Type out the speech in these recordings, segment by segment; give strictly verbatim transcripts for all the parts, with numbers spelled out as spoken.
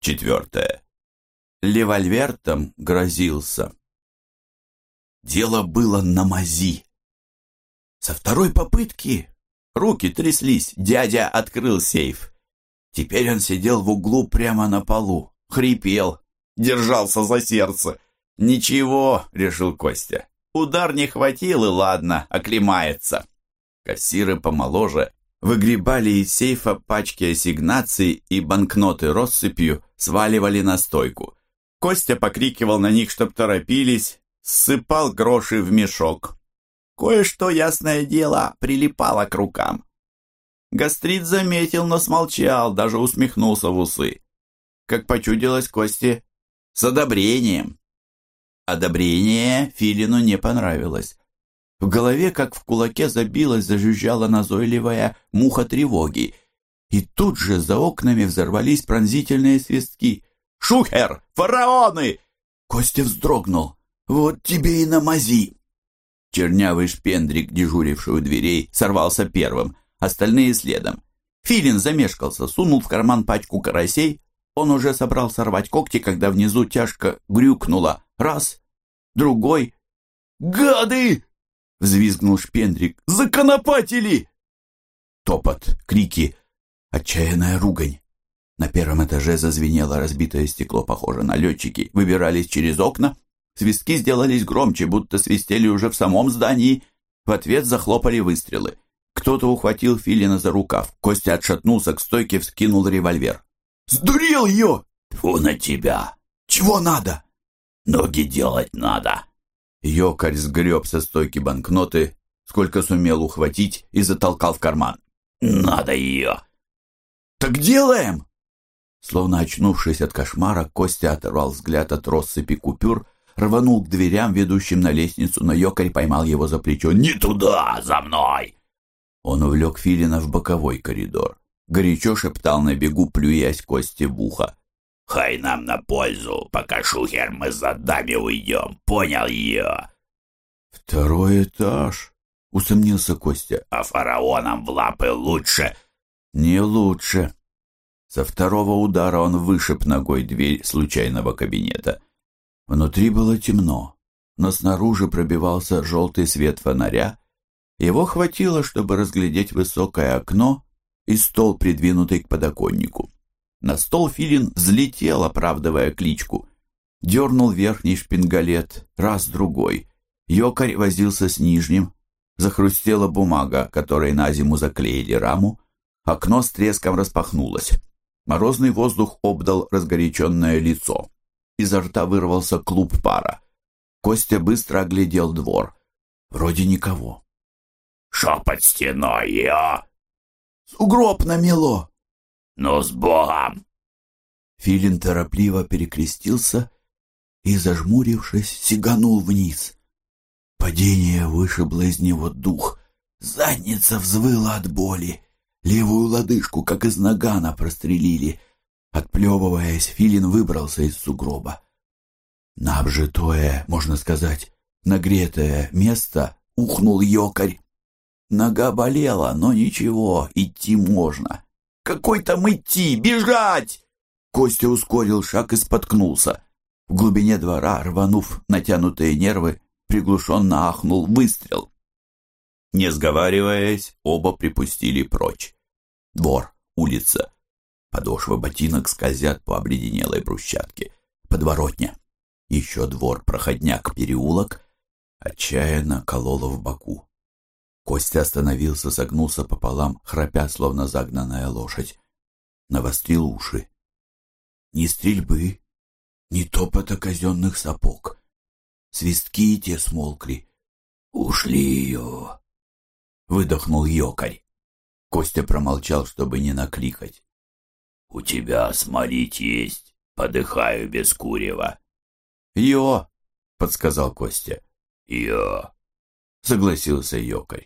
Четвертое. Револьвертом грозился. Дело было на мази. Со второй попытки руки тряслись, дядя открыл сейф. Теперь он сидел в углу прямо на полу, хрипел, держался за сердце. «Ничего», — решил Костя, — «удар не хватил, и ладно, оклемается». Кассиры помоложе выгребали из сейфа пачки ассигнаций и банкноты россыпью сваливали на стойку. Костя покрикивал на них, чтоб торопились, ссыпал гроши в мешок. Кое-что, ясное дело, прилипало к рукам. Гастрит заметил, но смолчал, даже усмехнулся в усы. Как почудилось Косте, с одобрением. Одобрение Филину не понравилось. В голове, как в кулаке, забилась, зажужжала назойливая муха тревоги. И тут же за окнами взорвались пронзительные свистки. «Шухер! Фараоны!» Костя вздрогнул. «Вот тебе и на мази!» Чернявый шпендрик, дежуривший у дверей, сорвался первым, остальные следом. Филин замешкался, сунул в карман пачку карасей. Он уже собрался рвать когти, когда внизу тяжко грюкнуло. Раз, другой. «Гады!» — взвизгнул шпендрик. «Законопатили!» Топот, крики, отчаянная ругань. На первом этаже зазвенело разбитое стекло, похоже на летчики, выбирались через окна. Свистки сделались громче, будто свистели уже в самом здании. В ответ захлопали выстрелы. Кто-то ухватил Филина за рукав. Костя отшатнулся к стойке, вскинул револьвер. «Сдурел ее!» «Тьфу на тебя! «Чего надо?» Ноги делать надо!» Ёкарь сгреб со стойки банкноты, сколько сумел ухватить, и затолкал в карман. «Надо ее!» «Так делаем!» Словно очнувшись от кошмара, Костя оторвал взгляд от россыпи купюр, рванул к дверям, ведущим на лестницу, но Ёкарь поймал его за плечо. «Не туда! За мной!» Он увлек Филина в боковой коридор. Горячо шептал на бегу, плюясь Косте в ухо. «Хай нам на пользу, пока шухер мы за дами уйдем. Понял ее?» «Второй этаж», — усомнился Костя. «А фараонам в лапы лучше?» «Не лучше». Со второго удара он вышиб ногой дверь случайного кабинета. Внутри было темно, но снаружи пробивался желтый свет фонаря. Его хватило, чтобы разглядеть высокое окно и стол, придвинутый к подоконнику. На стол Филин взлетел, оправдывая кличку. Дернул верхний шпингалет, раз-другой. Ёкарь возился с нижним. Захрустела бумага, которой на зиму заклеили раму. Окно с треском распахнулось. Морозный воздух обдал разгоряченное лицо. Изо рта вырвался клуб пара. Костя быстро оглядел двор. Вроде никого. «Шо под стеной, я?» «Сугроб намело!» «Ну, с Богом!» Филин торопливо перекрестился и, зажмурившись, сиганул вниз. Падение вышибло из него дух. Задница взвыла от боли. Левую лодыжку, как из нагана, прострелили. Отплевываясь, Филин выбрался из сугроба. На обжитое, можно сказать, нагретое место ухнул Ёкарь. Нога болела, но ничего, идти можно. «Какой там идти? Бежать!» Костя ускорил шаг и споткнулся. В глубине двора, рванув натянутые нервы, приглушенно ахнул выстрел. Не сговариваясь, оба припустили прочь. Двор, улица. Подошвы ботинок скользят по обледенелой брусчатке. Подворотня. Еще двор, проходняк, переулок. Отчаянно кололо в боку. Костя остановился, согнулся пополам, храпя, словно загнанная лошадь. Навострил уши. Ни стрельбы, ни топота казенных сапог. Свистки и те смолкли. «Ушли ее!» — выдохнул Ёкарь. Костя промолчал, чтобы не накликать. «У тебя смолить есть? Подыхаю без курева». «Ё!» — подсказал Костя. «Ё!» — согласился Ёкарь.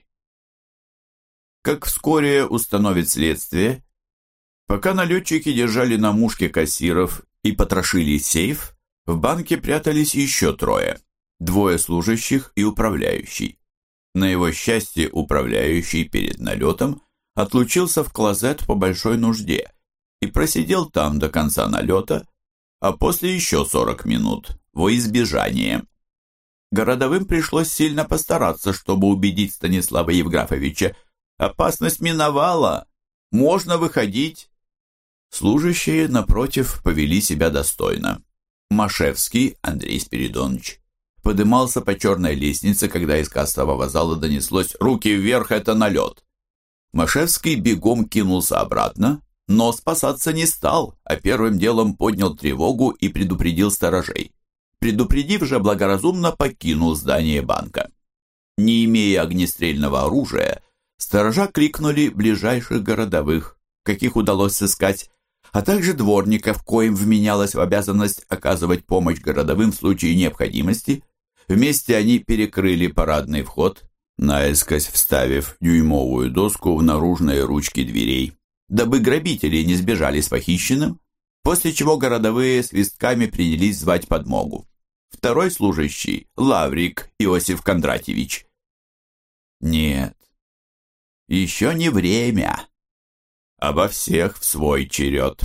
Как вскоре установит следствие, пока налетчики держали на мушке кассиров и потрошили сейф, в банке прятались еще трое. Двое служащих и управляющий. На его счастье, управляющий перед налетом отлучился в клозет по большой нужде, и и просидел там до конца налета, а после еще сорок минут во избежание. Городовым пришлось сильно постараться, чтобы убедить Станислава Евграфовича. Опасность миновала, можно выходить. Служащие, напротив, повели себя достойно. Машевский Андрей Спиридонович подымался по черной лестнице, когда из кассового зала донеслось «Руки вверх, это налет!». Машевский бегом кинулся обратно, но спасаться не стал, а первым делом поднял тревогу и предупредил сторожей. Предупредив же, благоразумно покинул здание банка. Не имея огнестрельного оружия, сторожа крикнули ближайших городовых, каких удалось сыскать, а также дворников, коим вменялось в обязанность оказывать помощь городовым в случае необходимости. Вместе они перекрыли парадный вход, наискось вставив дюймовую доску в наружные ручки дверей, дабы грабители не сбежали с похищенным, после чего городовые свистками принялись звать подмогу. Второй служащий, Лаврик Иосиф Кондратьевич. Нет, еще не время. Обо всех в свой черед.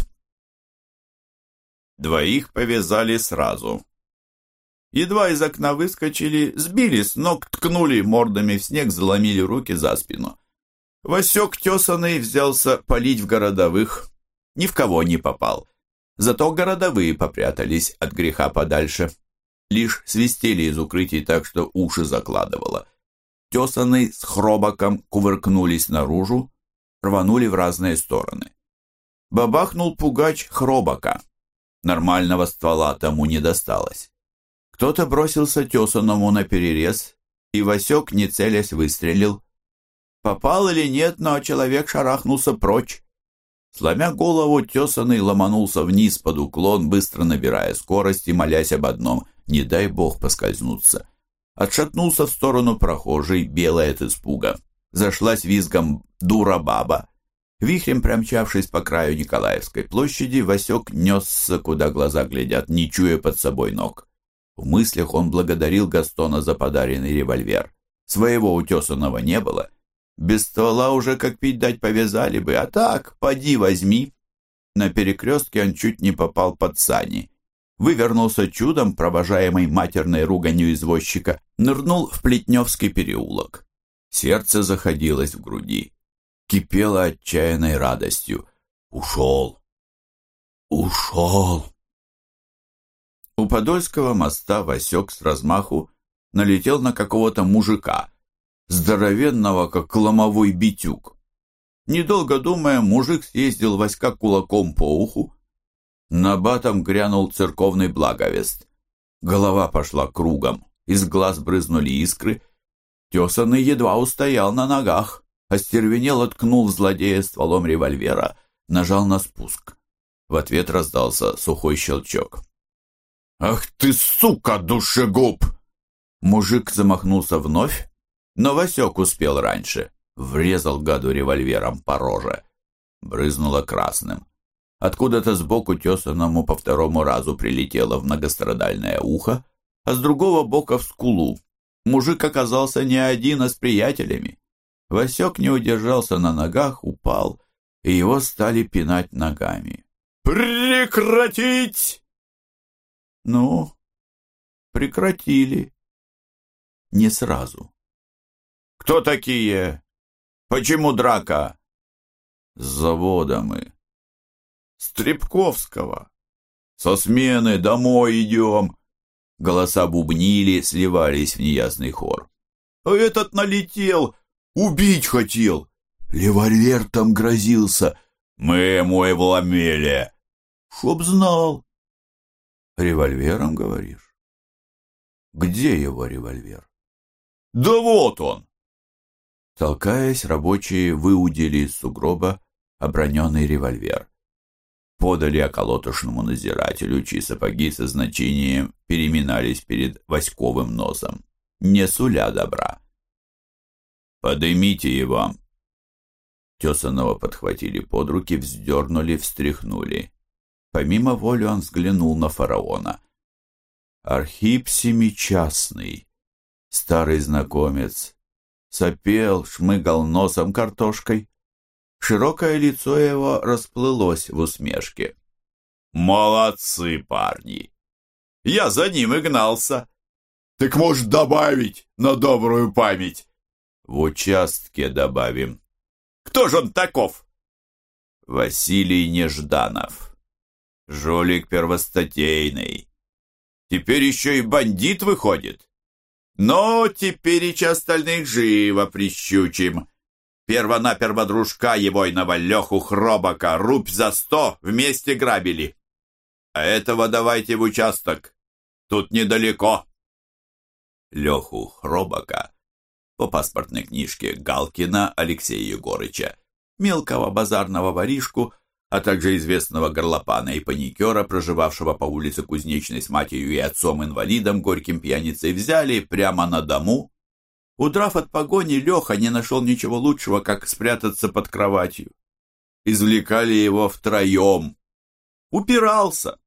Двоих повязали сразу. Едва из окна выскочили, сбили с ног, ткнули мордами в снег, заломили руки за спину. Васек тесаный взялся палить в городовых. Ни в кого не попал. Зато городовые попрятались от греха подальше. Лишь свистели из укрытий так, что уши закладывало. Тесаный с Хробаком кувыркнулись наружу, рванули в разные стороны. Бабахнул пугач Хробака. Нормального ствола тому не досталось. Кто-то бросился тесаному на перерез, и Васек, не целясь, выстрелил. Попал или нет, но человек шарахнулся прочь. Сломя голову, тесаный ломанулся вниз под уклон, быстро набирая скорость и молясь об одном — не дай бог поскользнуться. Отшатнулся в сторону прохожей, белая от испуга. Зашлась визгом дура баба. Вихрем промчавшись по краю Николаевской площади, Васек несся, куда глаза глядят, не чуя под собой ног. В мыслях он благодарил Гастона за подаренный револьвер. Своего утесанного не было. Без ствола уже как пить дать повязали бы, а так, поди возьми. На перекрестке он чуть не попал под сани. Вывернулся чудом, провожаемый матерной руганью извозчика, нырнул в Плетневский переулок. Сердце заходилось в груди. Кипело отчаянной радостью. Ушел! Ушел! У Подольского моста Васек с размаху налетел на какого-то мужика, здоровенного, как ломовой битюк. Недолго думая, мужик съездил Васька кулаком по уху. Набатом грянул церковный благовест. Голова пошла кругом, из глаз брызнули искры. Тесаный едва устоял на ногах, остервенело ткнул в злодея стволом револьвера, нажал на спуск. В ответ раздался сухой щелчок. «Ах ты, сука, душегуб!» Мужик замахнулся вновь, но Васек успел раньше. Врезал гаду револьвером по роже. Брызнуло красным. Откуда-то сбоку тесаному по второму разу прилетело в многострадальное ухо, а с другого бока в скулу. Мужик оказался не один, а с приятелями. Васек не удержался на ногах, упал, и его стали пинать ногами. «Прекратить!» Ну, прекратили. Не сразу. «Кто такие? Почему драка?» «С завода мы». «С Трепковского. Со смены домой идем». Голоса бубнили, сливались в неясный хор. «А этот налетел, убить хотел. Револьвер там грозился. Мы ему и вломили. Чтоб знал». «Револьвером, говоришь? Где его револьвер?» «Да вот он!» Толкаясь, рабочие выудили из сугроба оброненный револьвер. Подали околотошному надзирателю, чьи сапоги со значением переминались перед Васьковым носом, не суля добра. «Подымите его!» Тесаного подхватили под руки, вздернули, встряхнули. Помимо воли он взглянул на фараона. Архип Семичастный, старый знакомец, сопел, шмыгал носом картошкой. Широкое лицо его расплылось в усмешке. «Молодцы, парни! Я за ним и гнался. Так может добавить на добрую память?» «В участке добавим». «Кто же он таков?» «Василий Нежданов. Жулик первостатейный. Теперь еще и бандит выходит. Но теперь и остальных живо прищучим. Первонаперво дружка егойного Леху Хробака рубь за сто вместе грабили. А этого давайте в участок. Тут недалеко». Леху Хробака по паспортной книжке Галкина Алексея Егорыча, мелкого базарного воришку, а также известного горлопана и паникера, проживавшего по улице Кузнечной с матерью и отцом-инвалидом, горьким пьяницей, взяли прямо на дому. Удрав от погони, Леха не нашел ничего лучшего, как спрятаться под кроватью. Извлекали его втроем. Упирался.